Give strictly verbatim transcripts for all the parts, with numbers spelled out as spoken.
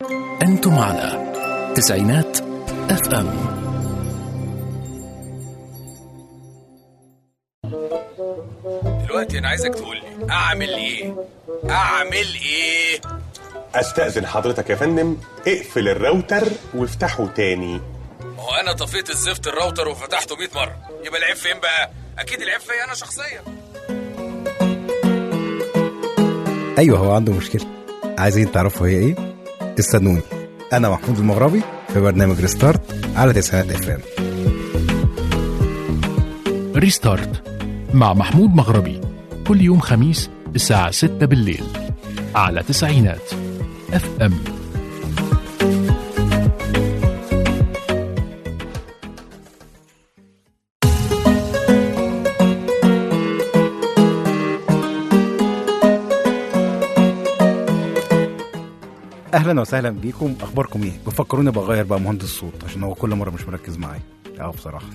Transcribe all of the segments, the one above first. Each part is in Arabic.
أنتم على تسعينات اف ام. دلوقتي انا عايزك تقول لي اعمل ايه اعمل ايه استأذن حضرتك يا فندم، اقفل الراوتر وافتحه تاني. ما هو انا طفيت الزفت الراوتر وفتحته مية مرة، يبقى العيب فين بقى؟ اكيد العيب فيا انا شخصيا. ايوه هو عنده مشكله. عايزين تعرفوا هي ايه؟ استنوني، انا محمود المغربي في برنامج ريستارت على تسعينات اف ام. ريستارت مع محمود مغربي كل يوم خميس الساعة ستة بالليل على تسعينات اف ام. اهلا وسهلا بيكم. اخباركم ايه؟ بفكروني بغير بقى مهندس الصوت عشان هو كل مره مش مركز معايا. اه بصراحه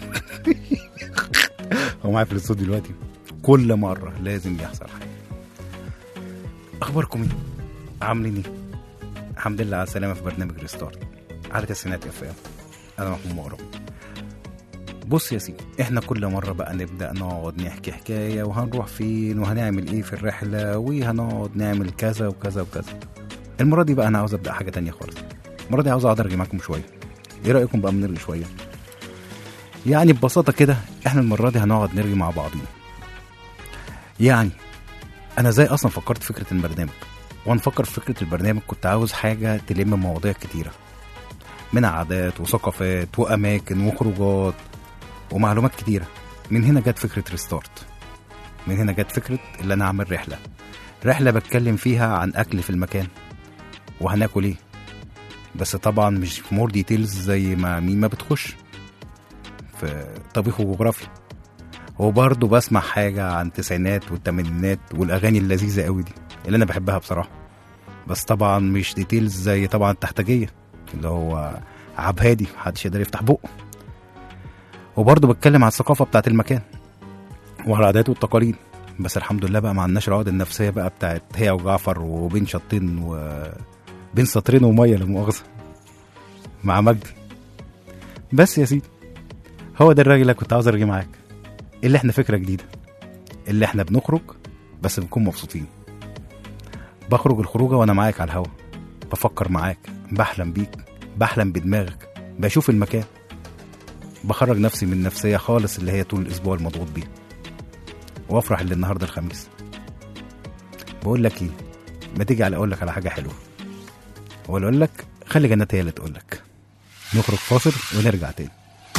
هو معايا في الاستوديو دلوقتي، كل مره لازم يحصل حاجه. اخباركم ايه؟ عاملين ايه؟ الحمد لله على السلامه في برنامج ريستارت على تسعينات اف ام. انا محمود مغرب. بص يا سيدي، احنا كل مره بقى نبدا نقعد نحكي حكايه وهنروح فين وهنعمل ايه في الرحله وهنقعد نعمل كذا وكذا وكذا. المره دي بقى انا عاوز ابدا حاجه تانية خالص. المره دي عاوز اقعد ارغي معاكم شويه. ايه رايكم بقى نرغي شويه؟ يعني ببساطه كده احنا المره دي هنقعد نرغي مع بعضين. يعني انا زي اصلا فكرت فكره البرنامج، وانا فكر في فكره البرنامج كنت عاوز حاجه تلم مواضيع كتيره، من عادات وثقافات واماكن وخروجات ومعلومات كتيره. من هنا جت فكره ريستارت، من هنا جت فكره اللي انا اعمل رحله رحله بتكلم فيها عن اكل في المكان وهناكل ايه، بس طبعا مش في مور ديتيلز زي ما مين ما بتخش في طبيخ وجغرافيا. وبرضه بسمع حاجه عن التسعينات والثمانينات والاغاني اللذيذه قوي دي اللي انا بحبها بصراحه، بس طبعا مش ديتيلز زي طبعا التحتاجيه اللي هو عب هادي محدش يقدر يفتح بقه. وبرضه بتكلم عن الثقافه بتاعت المكان وعلى العادات والتقاليد، بس الحمد لله بقى ما عندناش العقد النفسيه بقى بتاعت هي وجعفر وبين شطين وبين سطرين وميه لمؤاخذه مع مجدي. بس يا سيدي هو ده الراجل اللي كنت عاوز ارجع معاك، اللي احنا فكره جديده، اللي احنا بنخرج بس بنكون مبسوطين. بخرج الخروجه وانا معاك على الهوا، بفكر معاك، بحلم بيك، بحلم بدماغك، بشوف المكان، بخرج نفسي من نفسيه خالص اللي هي طول الاسبوع المضغوط بيها، وافرح اللي النهارده الخميس. بقول لك ايه، ما تيجي على اقول لك على حاجه حلوه، ولا اقول لك خلي جنات هي اللي تقول لك. نخرج فاصل ونرجع تاني.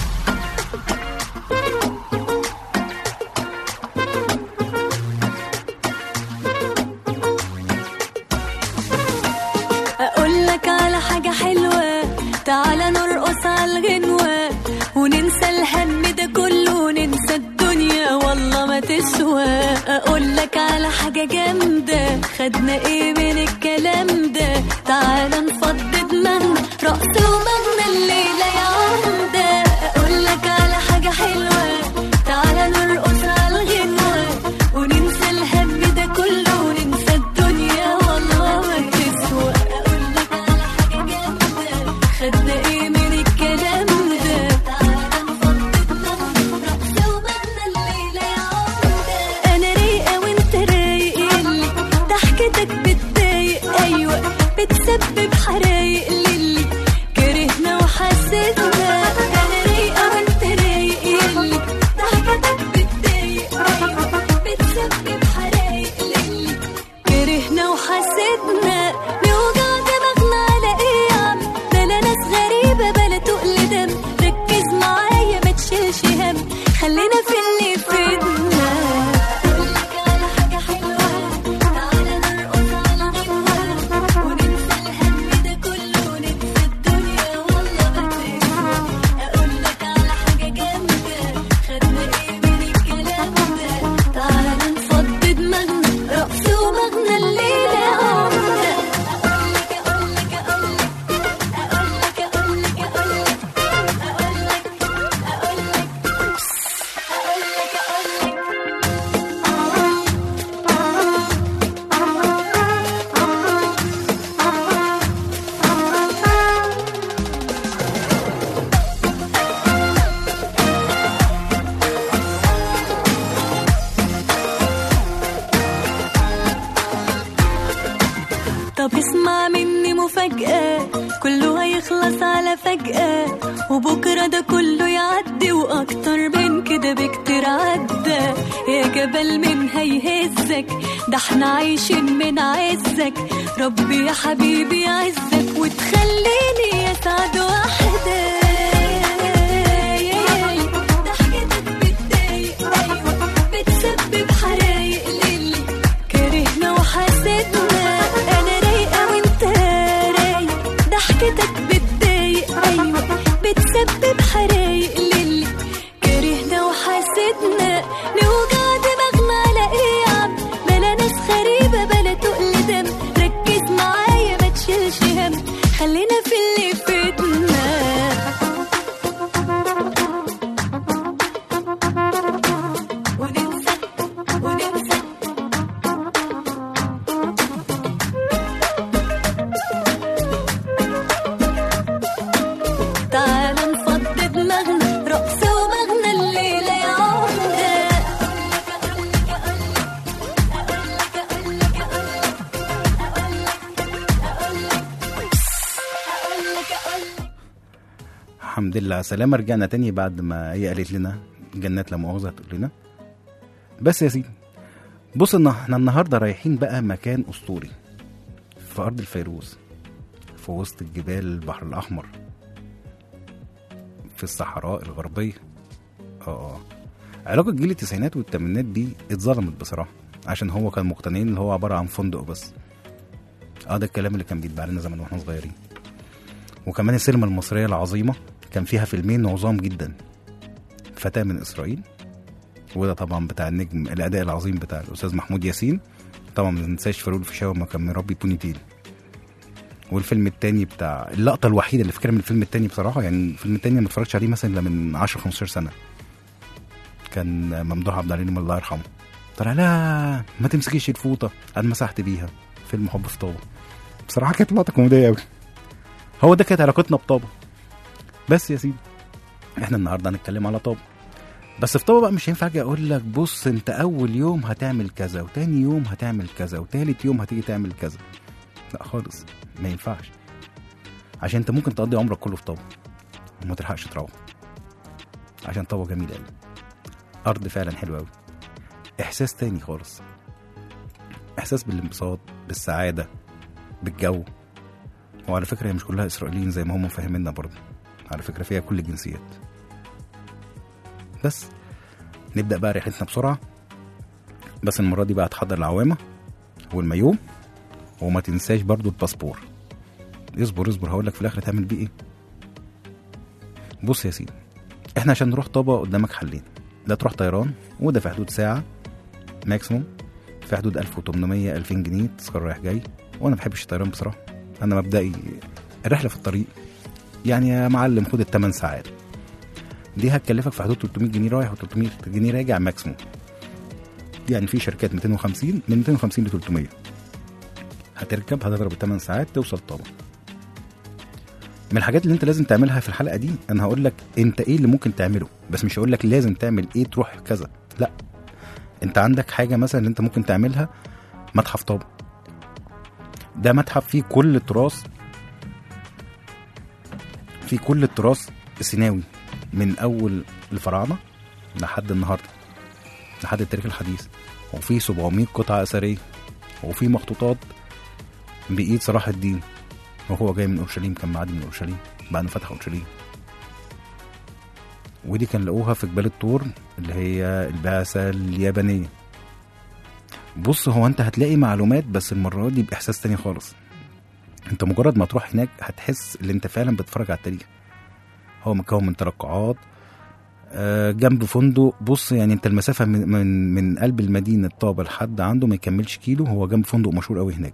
اقول لك على حاجه حلوه، تعالى نرقص على الغنوه وننسى الهم ده كله وننسى الدنيا والله ما تسوى. اقول لك على حاجه جامده، خدنا ايه من الكلام ده؟ تعالى نفضي دماغنا، رقص ومغنى الليله يا عمده. اقول لك على حاجه حلوه، تعالى نرقص على الغنوه وننسى الهم ده كله وننسى الدنيا والله ما تسوى. اقول لك على حاجه جامده، خدنا ايه من الكلام ده؟ تعالى نفضي دماغنا، رقص ومغنى الليله يا عمده. انا رايقه وانت رايق، اللي ضحكتك بتضايق، ايوه بتسبب حرايق للي كرهنا وحسدنا. انا رايقه وانت رايق، اللي ضحكتك بتضايق، ايوه بتسبب حرايق للي كرهنا وحسدنا. نوجع دماغنا على ايه يا عم؟ بلا ناس غريبه بلا تقل دم، ركز معايا ما تشيلش هم، خلينا في اللي فيدنا. اقول لك على حاجه حلوه، تعالى نرقص على غنوه وننسى الهم ده كله وننسى الدنيا والله ما تسوى. اقول لك على حاجه جامده، خدنا ايه من الكلام ده؟ تعالى نفضي دماغنا، رقص ومغنى الليله يا عمده. طب اسمع مني مفاجأة، كله هيخلص على فجأة، وبكرة ده كله يعدي وأكتر من كده بكتير عدى. يا جبل من هيهزك، ده احنا عايشين من عزك، ربي يا حبيبي يعزك وتخليني يسعد وحدة. ضحكتك بتضايق أيوة، بتسبب حرايق للي كرهنا وحسدنا. أنا رايقة وانت رايق، ضحكتك بتضايق أيوة، بتسبب حرايق للي كرهنا وحسدنا. نوجع دماغنا على ايه يا عم، بلا ناس غريبة بلا تقل دم، ركز معايا ما تشيلش هم، خلينا في اللي فاتنا. وننسى وننسى تعال نفضي دماغنا، رقص ومغنى الليلة يا عمدة. الحمد لله على السلامة. رجعنا تاني بعد ما هي قالت لنا جنات لا مؤاخذة تقول لنا. بس يا سيدي بص، ان احنا النهارده رايحين بقى مكان اسطوري في ارض الفيروز، في وسط الجبال البحر الاحمر، في الصحراء الغربيه. اه علاقه جيل التسعينات والثمانينات دي اتظلمت بصراحه، عشان هو كان مقتنعين ان هو عباره عن فندق بس. اه ده الكلام اللي كان بيتباع لنا زمان واحنا صغيرين. وكمان السينما المصريه العظيمه كان فيها فيلمين عظام جدا، فتاة من اسرائيل، وده طبعا بتاع النجم الاداء العظيم بتاع الاستاذ محمود ياسين، طبعا ما ننساش فاروق الفيشاوي ما كان مربي بونيتيل. والفيلم التاني بتاع اللقطه الوحيده اللي فاكرها من الفيلم التاني بصراحه، يعني الفيلم التاني ما اتفرجتش عليه مثلا الا من عشرة خمستاشر سنه، كان ممدوح عبد العليم الله يرحمه طلع لا ما تمسكيش الفوطه، انا مسحت بيها. فيلم حب في طابه بصراحه كانت لقطه كوميديه قوي. هو ده كانت علاقتنا بطابه. بس يا سيدي احنا النهارده هنتكلم على طابه، بس في طابه بقى مش هينفع اجي اقول لك بص انت اول يوم هتعمل كذا وتاني يوم هتعمل كذا وتالت يوم هتيجي تعمل كذا، لا خالص ما ينفعش، عشان انت ممكن تقضي عمرك كله في طابه وما تلحقش تروح. عشان طابه جميله قوي، ارض فعلا حلوه قوي، احساس تاني خالص، احساس بالانبساط بالسعاده بالجو. وعلى فكره هي مش كلها اسرائيليين زي ما هم فاهميننا، برضه على فكره فيها كل الجنسيات. بس نبدا بقى رحلتنا بسرعه، بس المره دي بقى تحضر العوامه والمايوه، وما تنساش برضو الباسبور. اصبر اصبر هقول لك في الاخر تعمل بيه ايه. بص يا سيدي، احنا عشان نروح طابة قدامك حلين، لا تروح طيران وده في حدود ساعه ماكسيموم، في حدود ألف وتمنمية ألفين جنيه تذكره رايح جاي، وانا ما بحبش الطيران بصراحه، انا مبدئي الرحله في الطريق يعني يا معلم خد الثمان ساعات دي هتكلفك في حدود تلتمية جنيه رايح وتلتمية جنيه راجع ماكسيموم، يعني في شركات ميتين وخمسين من ميتين وخمسين ل تلتمية، هتركب هتضرب الثمان ساعات توصل طابة. من الحاجات اللي انت لازم تعملها في الحلقه دي انا هقول لك انت ايه اللي ممكن تعمله، بس مش هقول لك لازم تعمل ايه تروح كذا، لا انت عندك حاجه مثلا اللي انت ممكن تعملها. متحف طابة ده متحف فيه كل التراث، فيه كل التراث السيناوي من اول الفراعنه لحد النهارده لحد التاريخ الحديث، وفيه سبعمية قطعه اثريه، وفيه مخطوطات بايد صلاح الدين وهو جاي من اورشليم، كان معدي من اورشليم بعد ما فتح اورشليم، ودي كان لقوها في جبال الطور اللي هي البعثه اليابانيه. بص هو انت هتلاقي معلومات، بس المره دي باحساس تاني خالص. انت مجرد ما تروح هناك هتحس ان انت فعلا بتتفرج على التاريخ. هو مكون من ترقعات جنب فندق. بص يعني انت المسافه من من, من قلب المدينه طابة لحد عنده ما يكملش كيلو، هو جنب فندق مشهور قوي هناك.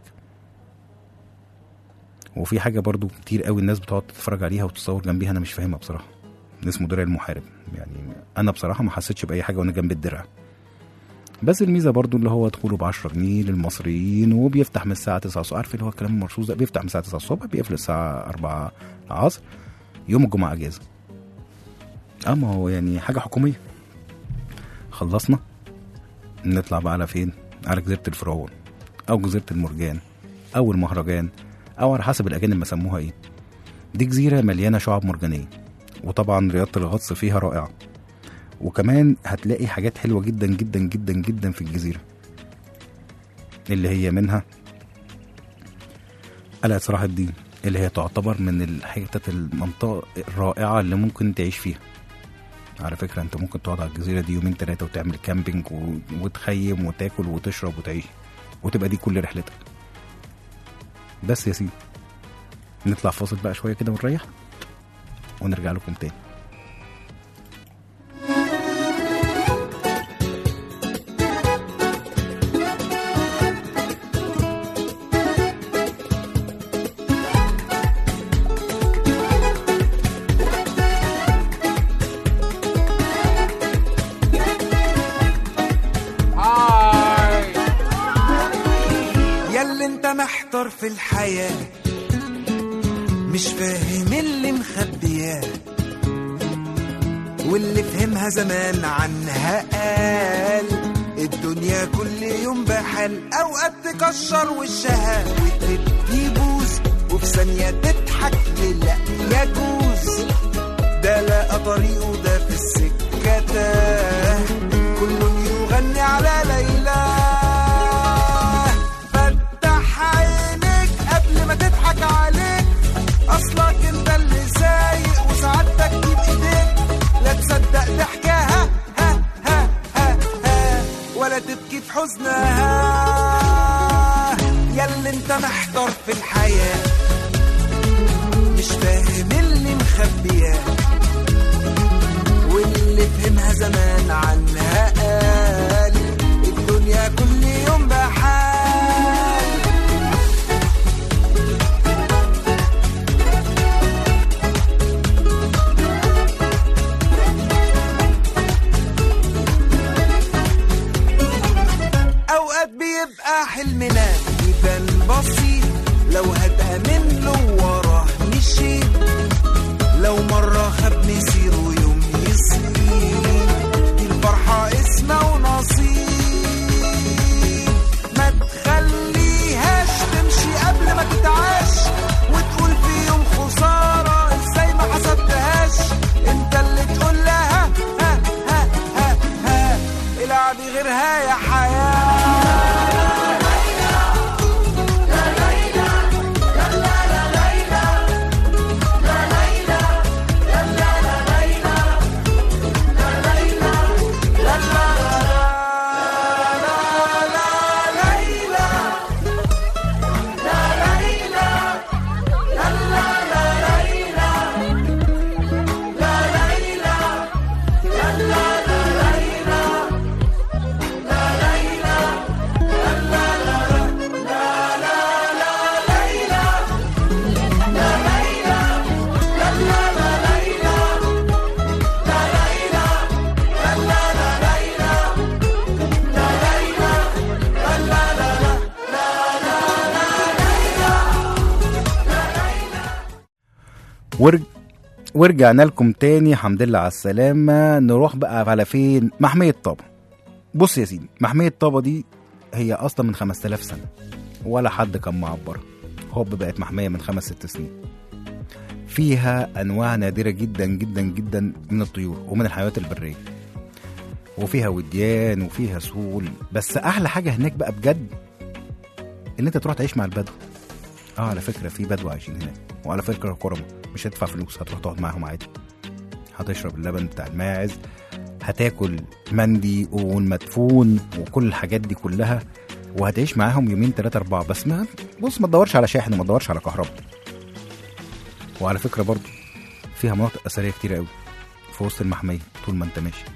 وفي حاجه برضو كتير قوي الناس بتقعد تتفرج عليها وتتصور جنبيها، انا مش فاهمها بصراحه، اسمه درع المحارب. يعني انا بصراحه ما حسيتش باي حاجه وانا جنب الدرع، بس الميزه برضو اللي هو دخوله ب عشرة جنيه للمصريين، وبيفتح من الساعه تسعة الصبح. عارف اللي هو الكلام المرصوص ده، بيفتح من الساعه تسعة الصبح بيقفل الساعه أربعة العصر، يوم الجمعه اجازه. اما هو يعني حاجه حكوميه. خلصنا نطلع بقى على فين؟ على جزيره الفرعون او جزيره المرجان أو المهرجان أو على حسب الأجانب ما سموها إيه. دي جزيرة مليانة شعاب مرجانية، وطبعا رياضة الغطس فيها رائعة، وكمان هتلاقي حاجات حلوة جدا جدا جدا جدا في الجزيرة، اللي هي منها قلعة صلاح الدين، اللي هي تعتبر من الحتت المنطقة الرائعة اللي ممكن تعيش فيها. على فكرة انت ممكن تقعد على الجزيرة دي يومين ثلاثة وتعمل كامبينج و... وتخيم وتاكل وتشرب وتعيش، وتبقى دي كل رحلتك. بس يا سيدي نطلع فاصل بقى شوية كده ونريح ونرجع لكم تاني. محتار في الحياة، مش فاهم اللي مخبياه، واللي فهمها زمان عنها قال الدنيا كل يوم بحال، اوقات تكشر وشها وتبكي بوز، وفي ثانية تضحك لا يجوز، ده لقى طريقه ده في السكة تاه، كل يغني على ليلى. تضحك عليك اصلك انت اللي سايق، وسعادتك دي بايديك، لا تصدق ضحكها ها ها ها ها ولا تبكي في حزنها. ياللي انت محتار في الحياة، مش فاهم اللي مخبياه، واللي فهمها زمان عنها قال الدنيا كل يوم بحال. بيبقى حلمنا يبان بسيط، لو هتأمن له وراه مشي، لو مرة خد مسيره يوم يصير، دي الفرحة اسمه ونصيب. ما تخليهاش تمشي قبل ما تتعاش، وتقول في يوم خسارة ازاي ما حسبتهاش، انت اللي تقول لها ها ها ها ها العبي غيرها يا حياة. ورج... ورجعنا لكم تاني، الحمد لله على السلامة. نروح بقى على فين؟ محمية طابة. بص يا سيدي، محمية طابة دي هي أصلا من خمسة آلاف سنة، ولا حد كان معبرها، هوب بقت محمية من خمس ست سنين. فيها أنواع نادرة جدا جدا جدا من الطيور ومن الحيوانات البرية، وفيها وديان وفيها سهول. بس أحلى حاجة هناك بقى بجد إن أنت تروح تعيش مع البدو. اه على فكرة في بدو عايشين هناك، وعلى فكرة كرمة، مش هتدفع فلوس، هتروح تقعد معاهم عادي، هتشرب اللبن بتاع الماعز، هتاكل مندي والمدفون وكل الحاجات دي كلها، وهتعيش معاهم يومين ثلاثة أربعة. بس ما بص ما تدورش على شاحن وما تدورش على كهرباء. وعلى فكرة برضو فيها مناطق أثرية كتير قوي في وسط المحمية طول ما انت ماشي.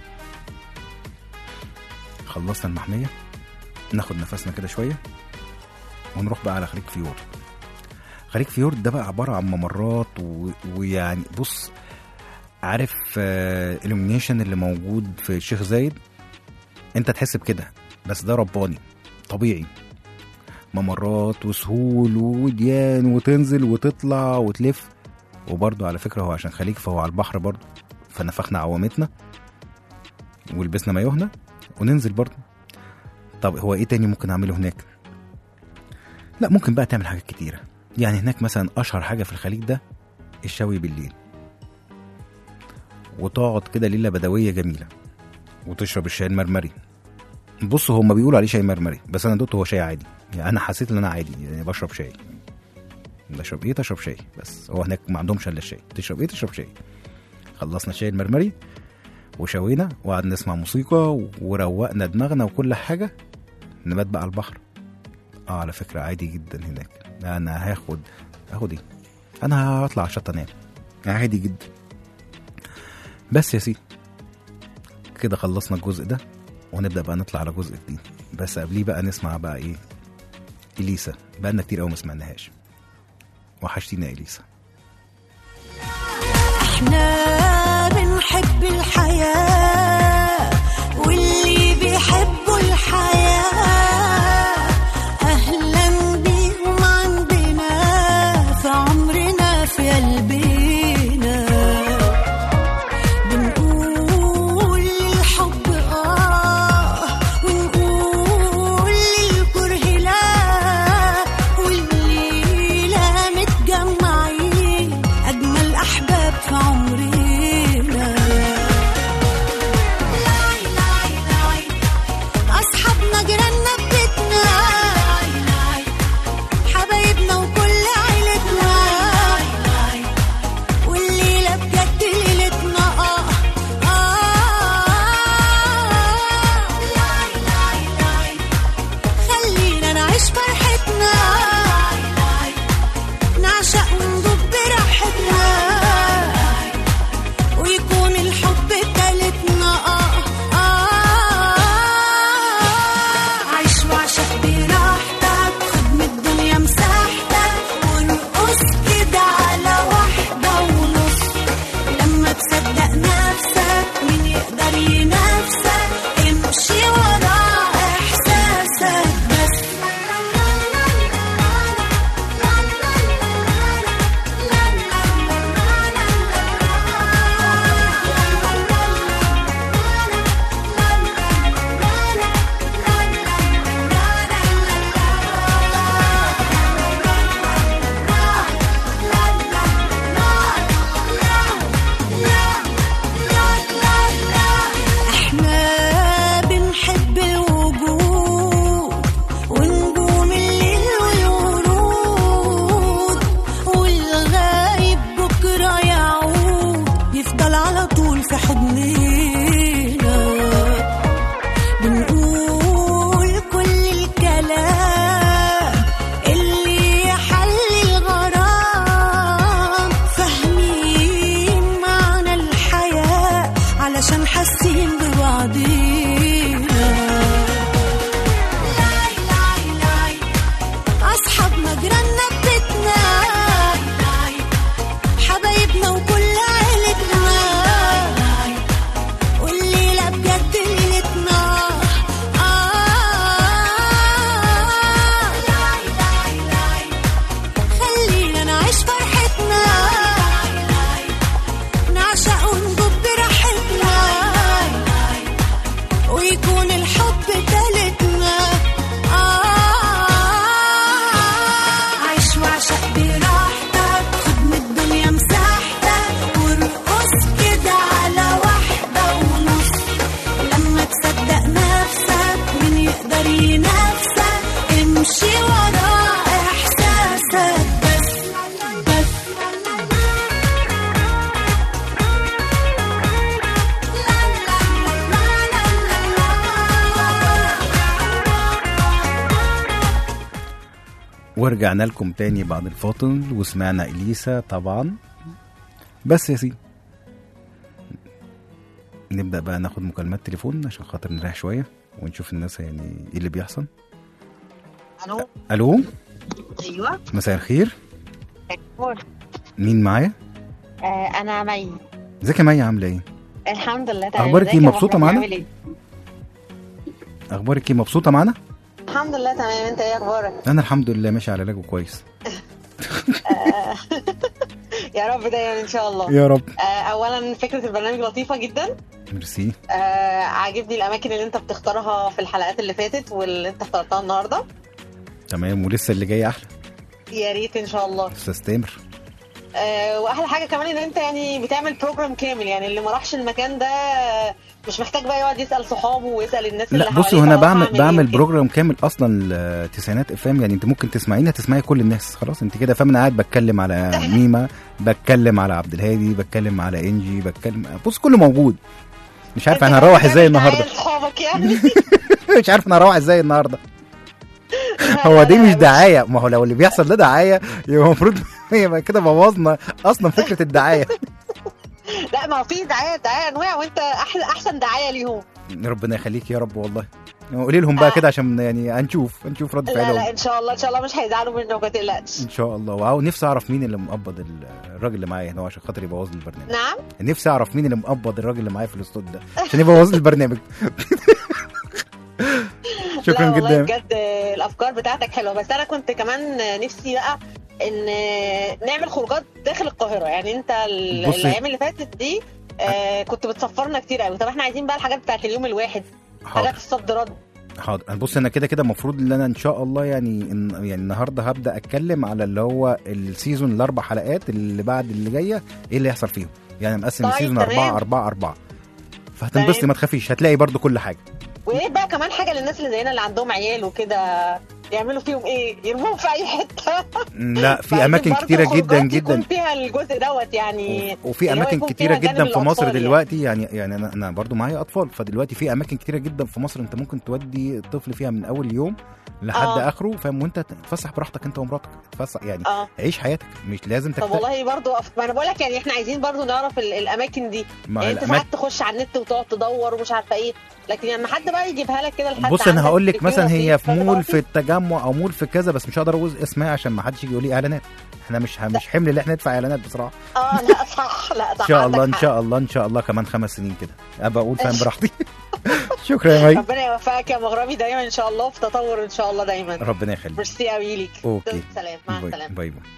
خلصنا المحمية، ناخد نفسنا كده شوية ونروح بقى على خليج فيورد. خليج فيورد ده بقى عبارة عن ممرات و... ويعني بص، عارف الومنيشن اللي موجود في الشيخ زايد؟ انت تحس بكده، بس ده رباني طبيعي. ممرات وسهول وديان، وتنزل وتطلع وتلف. وبرضو على فكرة هو عشان خليج فهو على البحر برضو، فنفخنا عوامتنا ولبسنا مايوهنا وننزل برضو. طب هو ايه تاني ممكن اعمله هناك؟ لا ممكن بقى تعمل حاجات كتيرة. يعني هناك مثلا أشهر حاجة في الخليج ده الشوي بالليل، وتقعد كده ليلة بدوية جميلة وتشرب الشاي المرمري. بص هما بيقولوا عليه شاي مرمري بس أنا دوت هو شاي عادي، يعني أنا حسيت إن أنا عادي يعني بشرب شاي. بشرب إيه؟ تشرب شاي بس. هو هناك ما عندهمش إلا الشاي. تشرب إيه؟ تشرب شاي. خلصنا الشاي المرمري وشوينا وقعدنا نسمع موسيقى وروقنا دماغنا وكل حاجة، نبات بقى على البحر. اه على فكرة عادي جدا هناك. انا هاخد هاخد ايه انا هطلع على الشط انام عادي جدا. بس يا سيدي كده خلصنا الجزء ده ونبدأ بقى نطلع على جزء جديد، بس قبليه بقى نسمع بقى ايه إليسا. بقالنا كتير قوي ما سمعناهاش، وحشتينا إليسا. احنا بنحب الحياة واللي بيحبوا الحياة اهلا بيهم عندنا في عمرنا في قلبنا. بنقول للحب اه ونقول للكره لا، والليلة متجمعين اجمل احباب في عمرنا. أصحابنا جيراننا ببيتنا حبايبنا وكل عيلتنا، والليلة بجد ليلتنا آه آه. خلينا نعيش فرحتنا نعشق وندوب براحتنا ويكون الحب تالتنا آه آه. عيش وعشق براحتك خد من الدنيا مساحتك ونقص كده على واحدة ونص. لما تصدق نفسك مين يقدر ينافسك؟ امشي ورا احساسك بس. احنا بنحب الوجود ونجوم الليل والورود، والغايب بكرة يعود يفضل على طول في حضننا. بنقول كل الكلام اللي يحل الغرام، فاهمين معنى الحياة علشان حاسين ببعضينا. أصحابنا جيراننا ببيتنا حبايبنا وكل عيلتنا، والليلة بجد ليلتنا آه. خلينا نعيش فرحتنا نعشق وندوب براحتنا ويكون الحب تالتنا آه. عيش وعشق براحتك خد من الدنيا مساحتك ورقص كده على واحدة ونص. لما تصدق نفسك مين يقدر ينافسك؟ امشي ورا احساسك بس بس. ورجعنا لكم تاني بعد الفاصل وسمعنا إليسا طبعا. بس يا سيدي نبدأ بقى ناخد مكالمات تليفون عشان خاطر نريح شوية ونشوف الناس يعني ايه اللي بيحصل. الو الو ايوه مساء الخير، أخبار؟ مين معايا؟ آه انا مي. ازيك يا مي عامله ايه؟ الحمد لله تمام. أخبارك إيه؟ ازيك يا مبسوطة محمد؟ معانا؟ عامل إيه؟ اخبارك ايه؟ مبسوطه معانا؟ الحمد لله تمام. انت ايه اخبارك؟ انا الحمد لله ماشي على علاجه كويس. آه، يا رب دايما ان شاء الله. يا رب. آه اولا فكره البرنامج لطيفه جدا. ميرسي. آه عاجبني الاماكن اللي انت بتختارها في الحلقات اللي فاتت واللي انت اخترتها النهارده. تمام، ولسه اللي جاي احلى. يا ريت ان شاء الله. استاذ تامر. آه واحلى حاجه كمان ان انت يعني بتعمل بروجرام كامل، يعني اللي ما راحش المكان ده مش محتاج بقى يقعد يسال صحابه ويسال الناس اللي لا حواليه. بصي، هنا بعمل بعمل إيه بروجرام كامل اصلا لتسعينات اف ام، يعني انت ممكن تسمعينها تسمعي كل الناس، خلاص انت كده فاهم. انا قاعد بتكلم على ميمه، بتكلم على عبد الهادي، بتكلم على انجي، بتكلم بص كله موجود. مش عارف انا هروح ازاي النهارده. صحابك يعني مش عارف انا هروح ازاي النهارده. هو دي مش دعايه، ما هو لو اللي بيحصل ده دعايه يبقى المفروض يبقى كده بوظنا اصلا فكره الدعايه. لا ما هو في دعايه دعايه انواع، وانت احلى احسن دعايه ليهم. ربنا يخليك يا رب والله. قولي لهم بقى كده عشان يعني هنشوف هنشوف رد فعلهم. لا لا ان شاء الله ان شاء الله مش هيزعلوا منه، ما تقلقش ان شاء الله. واو، نفسي اعرف مين اللي مقبض الراجل اللي معايا هنا عشان خاطر يبوظ لي البرنامج. نعم، نفسي اعرف مين اللي مقبض الراجل اللي معايا في الاستوديو ده عشان يبوظ لي البرنامج. شكرا لا جدا. بجد الافكار بتاعتك حلوه، بس انا كنت كمان نفسي بقى ان نعمل خروجات داخل القاهره. يعني انت الايام اللي فاتت دي آه كنت بتسفرنا كتير قوي. طب احنا عايزين بقى الحاجات بتاعت اليوم الواحد، حاجات الصد رد. حاضر. بص انا كده كده المفروض ان انا ان شاء الله يعني إن يعني النهارده هبدا اتكلم على اللي هو السيزون الاربع حلقات اللي بعد اللي جايه ايه اللي هيحصل فيهم. يعني مقسم طيب السيزون تمام. أربعة أربعة أربعة، فهتنبسطي ما تخافيش، هتلاقي برضو كل حاجه. وايه بقى كمان حاجه للناس اللي زينا اللي عندهم عيال وكده، يعملوا فيهم ايه؟ يرموهم في اي حته. لا في اماكن كتيره جدا جدا يكون فيها الجزء دوت يعني. وفي اماكن كتيره جدا في مصر دلوقتي. يعني يعني انا انا برضو معايا اطفال، فدلوقتي في اماكن كتيره جدا في مصر انت ممكن تودي الطفل فيها من اول يوم لحد آه. اخره، فاهم؟ وانت تتفسح براحتك انت ومراتك، تتفسح يعني آه. عيش حياتك، مش لازم تكتب. طب والله برضو أف... ما انا بقول لك يعني احنا عايزين برضو نعرف ال... الاماكن دي. يعني انت ساعات تخش على النت وتقعد تدور ومش عارفه ايه، لكن لما حد بقى يجيبها لك كده لحد. بص انا هقول لك مثلا هي في مول في التجمع او مول في كذا، بس مش هقدر اقول اسمها عشان ما حدش يجي يقول لي اعلانات. احنا مش مش حمل اللي احنا ندفع اعلانات بصراحه. اه لا صح، لا صح. ان شاء الله ان شاء الله ان شاء الله كمان خمس سنين كده ابقى اقول فاهم براحتي. شكرا يا مي. ربنا يوفقك يا مغربي دايما ان شاء الله، في تطور ان شاء الله دايما. ربنا يخليك. ميرسي قوي ليك. اوكي سلام، مع السلامه. باي باي.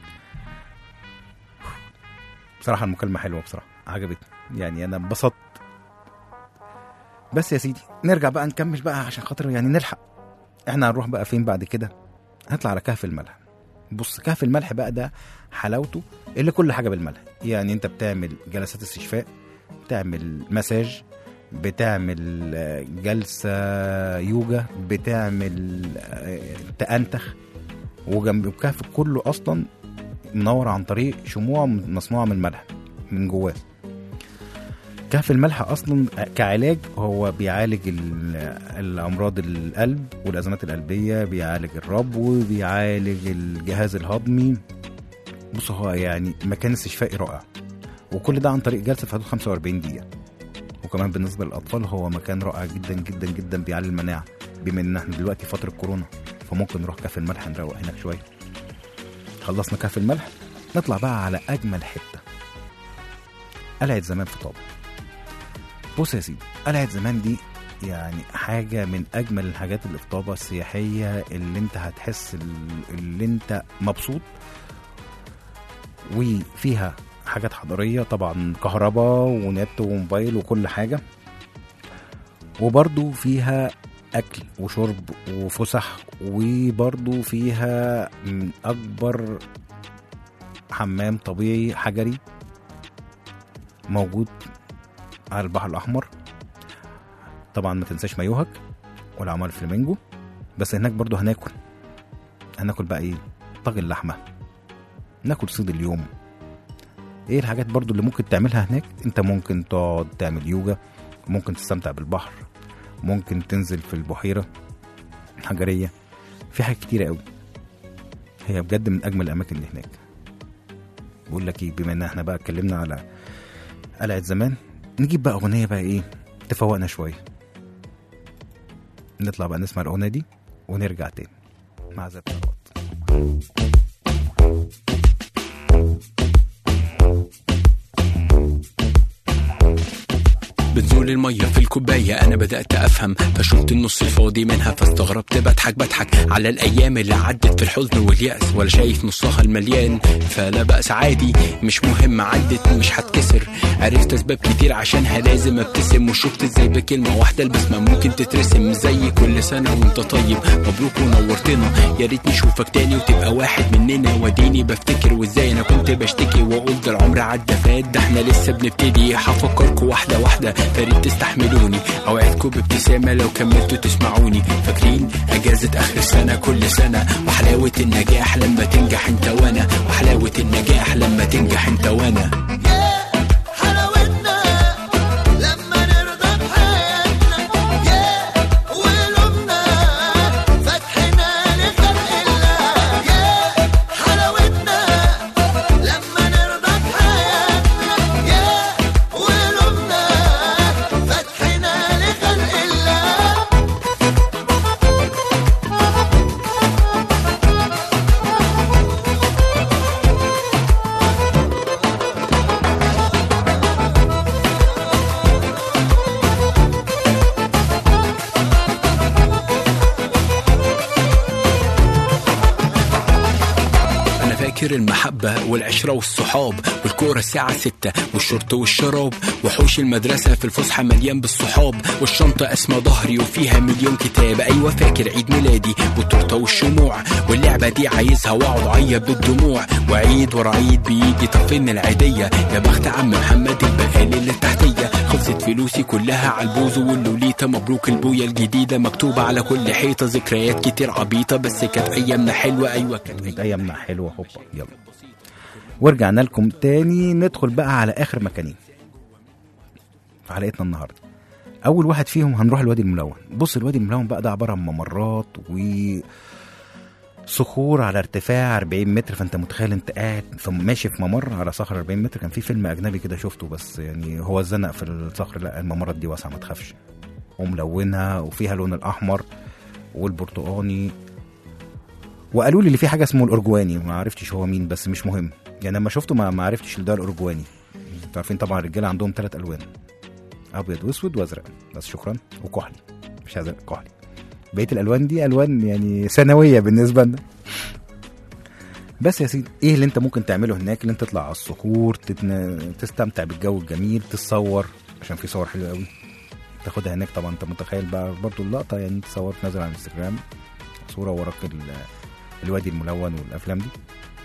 بصراحه المكالمه حلوه بصراحه، عجبتني يعني، انا انبسطت. بس يا سيدي نرجع بقى نكمل بقى عشان خاطر يعني نلحق. احنا هنروح بقى فين بعد كده؟ هنطلع على كهف الملح. بص كهف الملح بقى ده حلاوته اللي كل حاجه بالملح. يعني انت بتعمل جلسات استشفاء، بتعمل مساج، بتعمل جلسه يوجا، بتعمل تأنتخ، وجنب الكهف كله اصلا منور عن طريق شموع مصنوعه من الملح من جواه. كهف الملح اصلا كعلاج هو بيعالج الامراض القلب والازمات القلبيه، بيعالج الربو، بيعالج الجهاز الهضمي. بص هو يعني مكان استشفائي رائع، وكل ده عن طريق جلسه في حدود خمسة وأربعين دقيقه. وكمان بالنسبه للاطفال هو مكان رائع جدا جدا جدا، بيعلي المناعه. بما ان احنا دلوقتي فتره كورونا فممكن نروح كهف الملح نروق هناك شويه. خلصنا كهف الملح نطلع بقى على اجمل حته، قلعه زمان في طابة. بص يا سيدي، قلعه زمان دي يعني حاجه من اجمل الحاجات اللي في طابة السياحيه، اللي انت هتحس اللي انت مبسوط، وفيها حاجات حضاريه طبعا، كهرباء ونت وموبايل وكل حاجه، وبرضو فيها اكل وشرب وفسح، وبرضو فيها من اكبر حمام طبيعي حجري موجود على البحر الاحمر. طبعا ما تنساش مايوهك والعمال الفلامينجو. بس هناك برضو هناكل هناكل بقى ايه؟ طاجن لحمه، ناكل صيد اليوم. ايه الحاجات برضو اللي ممكن تعملها هناك؟ انت ممكن تقعد تعمل يوجا، ممكن تستمتع بالبحر، ممكن تنزل في البحيره حجريه، في حاجات كتيره قوي. هي بجد من اجمل الاماكن اللي هناك. بقول لك ايه، بما ان احنا بقى اتكلمنا على قلعه زمان، نجيب بقى اغنيه بقى ايه تفوقنا شويه. نطلع بقى نسمع الاغنيه دي ونرجع تاني مع زي بتزور كل المية في الكوباية أنا بدأت أفهم، فشلت النص الفاضي منها فاستغربت بضحك بضحك على الأيام اللي عدت في الحزن واليأس، ولا شايف نصها المليان فلا بأس عادي مش مهم عدت مش هتكسر. عرفت أسباب كتير عشانها لازم ابتسم، وشفت ازاي بكلمة واحدة البسمة ممكن تترسم. زي كل سنة وانت طيب مبروك ونورتنا، يا ريت نشوفك تاني وتبقى واحد مننا. وديني بفتكر وازاي انا كنت بشتكي واقول ده العمر عدى فات، ده احنا لسه بنبتدي. هفكركوا واحدة واحدة فريد تستحملوني، اوعدكوا بابتسامة لو كملتوا تسمعوني. فاكرين اجازة اخر السنة كل سنة، وحلاوة النجاح لما تنجح انت وانا، وحلاوة النجاح لما تنجح انت وانا. المحبة والعشرة والصحاب والكورة الساعة ستة والشرط والشراب وحوش المدرسة في الفسحة مليان بالصحاب، والشنطة اسمى ظهري وفيها مليون كتاب. أيوة فاكر عيد ميلادي والتورتة والشموع، واللعبة دي عايزها واقعد عيط بالدموع. وعيد ورا عيد بيجي طفين العيدية، يا بخت عم محمد البقالي اللي تحتية. خلصت فلوسي كلها عالبوزو واللوليتا، مبروك البوية الجديدة مكتوبة على كل حيطة. ذكريات كتير عبيطة بس كانت أيامنا حلوة. أيوة كانت أيامنا حلوة. هوبا يلا ورجعنا لكم تاني. ندخل بقى على آخر مكانين في حلقتنا النهاردة. أول واحد فيهم هنروح الوادي الملون. بص الوادي الملون بقى ده عبارة عن ممرات وصخور على ارتفاع أربعين متر، فأنت متخيل أنت قاعد ماشي في ممر على صخر أربعين متر. كان في فيلم أجنبي كده شفته بس يعني هو اتزنق في الصخر. لا الممرات دي واسعة ما تخافش، وملونها وفيها اللون الأحمر والبرتقاني. وقالوا لي اللي في حاجة اسمه الأرجواني، ما عرفتش هو مين بس مش مهم يعني. لما شفته ما, ما عرفتش ده الأرجواني. انتوا عارفين طبعا الرجالة عندهم ثلاث ألوان، أبيض وأسود وأزرق بس. شكرا. وكحلي مش أزرق كحلي. بقية الألوان دي ألوان يعني ثانوية بالنسبة لنا. بس يا سيدي إيه اللي أنت ممكن تعمله هناك؟ اللي أنت تطلع على الصخور تتن... تستمتع بالجو الجميل، تتصور عشان في صور حلوة قوي تاخدها هناك. طبعا أنت متخيل بقى برضو اللقطة يعني، تصور تنزل على الانستجرام صورة وراك الوادي الملون والأفلام دي.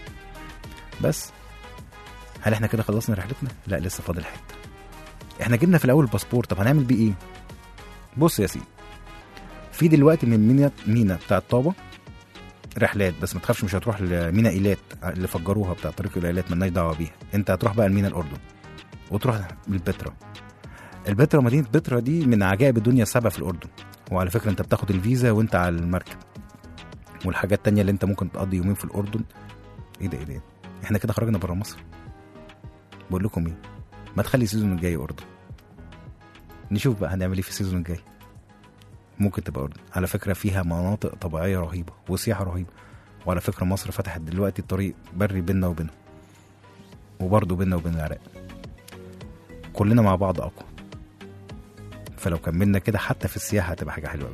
بس هل احنا كده خلصنا رحلتنا؟ لا لسه فاضل حته. احنا جبنا في الاول الباسبور، طب هنعمل بيه ايه؟ بص يا سيدي في دلوقتي من مينا مينا بتاع طابة رحلات، بس ما تخافش مش هتروح لمينا ايلات اللي فجروها بتاع طريق الايلات، مالناش دعوه بيها. انت هتروح بقى لمينا الاردن وتروح للبتراء. البتراء مدينه بتراء دي من عجائب الدنيا السبع في الاردن. وعلى فكره انت بتاخد الفيزا وانت على المركب. والحاجات التانية اللي انت ممكن تقضي يومين في الاردن. ايه ده ايه ده احنا كده خرجنا برا مصر. بقول لكم ايه، ما تخلي السيزون الجاي اردن، نشوف بقى هنعمل ايه في السيزون الجاي. ممكن تبقى اردن على فكره فيها مناطق طبيعيه رهيبه وسياحه رهيبه. وعلى فكره مصر فتحت دلوقتي الطريق بري بيننا وبينها، وبرضه بيننا وبين العراق. كلنا مع بعض اقوى. فلو كملنا كده حتى في السياحه هتبقى حاجه حلوه قوي.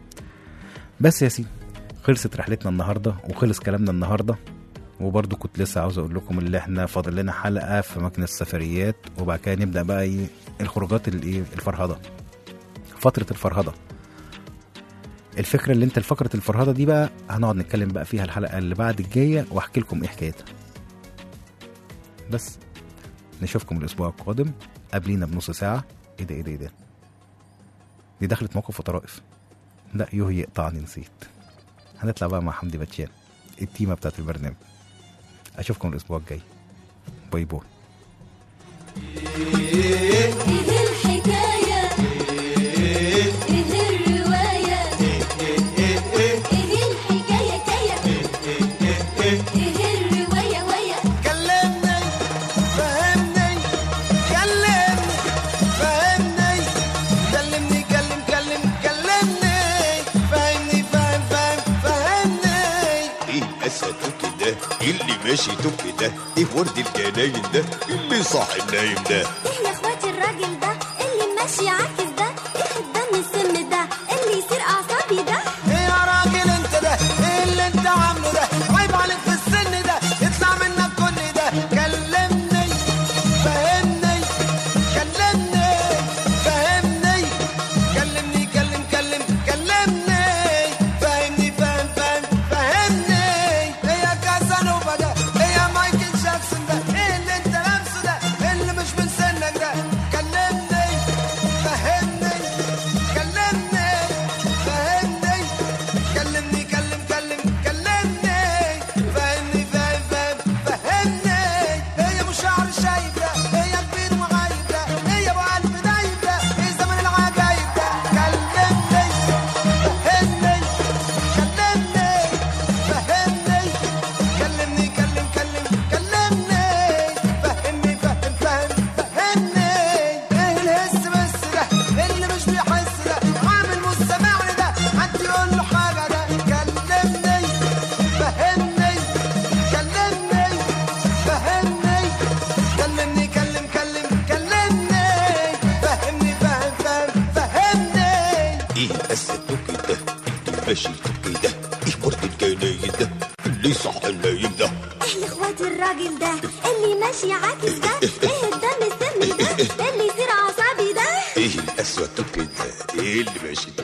بس يا سيدي خلصت رحلتنا النهارده وخلص كلامنا النهارده. وبرضه كنت لسه عاوز اقول لكم اللي احنا فاضل لنا حلقه في مكان السفريات، وبعد كده نبدا بقى ايه الخروجات الايه الفرهده، فتره الفرهده. الفكره اللي انت الفقره الفرهده دي بقى هنقعد نتكلم بقى فيها الحلقه اللي بعد الجايه، واحكي لكم ايه حكايتها. بس نشوفكم الاسبوع القادم. قبلينا بنص ساعه. ايه ده ايه ده ايه ده دي دخلت موقف وطرائف. لا يوه يقطعني نسيت. هنطلع بقى مع حمدي باتشان التيمه بتاعت البرنامج. اشوفكم الاسبوع الجاي. باي باي. ايه الحكايه ايه الروايه ايه الحكايه كايه ايه الروايه ويا. كلمني فهمني كلمني فهمني كلمني كلم كلم كلمني فهمني فهم فهم فهمني. ايه اسد كده اللي ماشي توك ده؟ ايه ورد الجناين ده اللي صاحب نايم ده؟ ايه يا اخواتي الراجل ده اللي ماشي عاكس ايه الاسد كده اللي ماشي كده؟ ايه برد الجناين ده اللي صح النايم ده؟ ايه يا اخواتي الراجل ده اللي ماشي عاكس ده؟ ايه الدم السم ده اللي يصير عصبي ده؟ ايه الاسود كده ايه اللي ماشي